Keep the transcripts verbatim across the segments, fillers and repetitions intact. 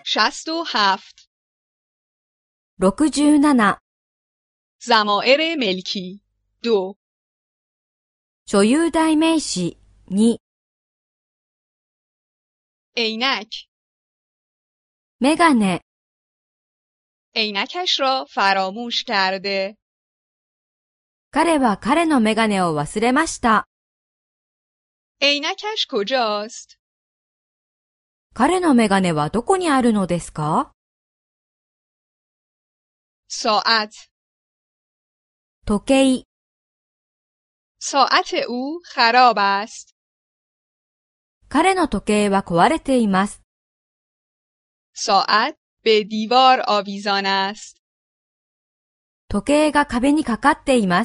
شست و هفت. ろくじゅうなな、 ضمائر ملکی. دو. 所有代名詞に、 عینک. メガネ、 عینکش را فراموش کرده. 彼は彼のメガネを忘れました。 عینکش کجاست؟ 彼のメガネはどこにあるのですか？ ساعت. 時計、 ساعت او خراب است. 彼の時計は壊れています。 ساعت به دیوار آویزان است. 時計が壁にかかっています。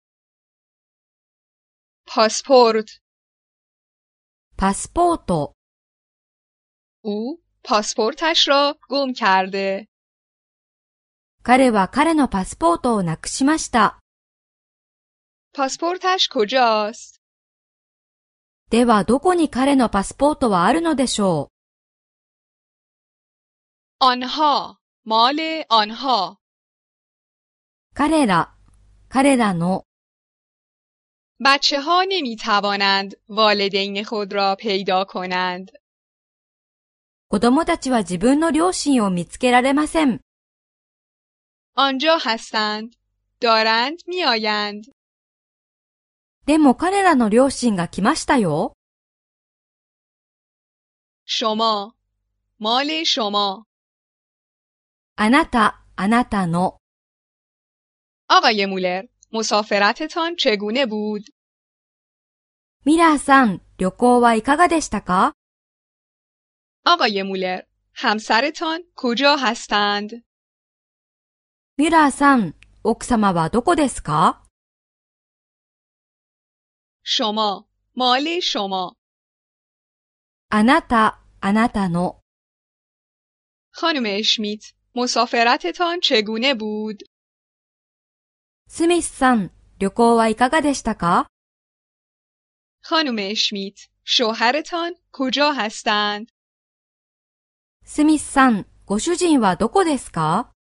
پاسپورت. パスポート、 او پاسپورتش را گم کرده. 彼は彼のパスポートをなくしました。 پاسپورتش کجاست؟ ではどこに彼のパスポートはあるのでしょう？ آنها. مال آنها. 彼ら、彼らの、 بچه ها نمی توانند والدین خود را پیدا کنند. 子供たちは自分の両親を見つけられません。 آنجا هستند. دارند می آیند. でも彼らの両親が来ましたよ。 شما. مال شما. あなた、あなたの。 آقای مولر. مسافرتتان چگونه بود؟ ミラーさん、旅行はいかがでしたか？ آقای مولر. همسرتان کجا هستند؟ ミラーさん、奥様はどこですか？ شما. مال شما. あなた、あなたの。 خانم اشمیت. مسافرتتان چگونه بود؟ スミスさん、旅行はいかがでしたか？ خانم اشمیت. شوهرتان کجا هستند؟ スミスさん、ご主人はどこですか？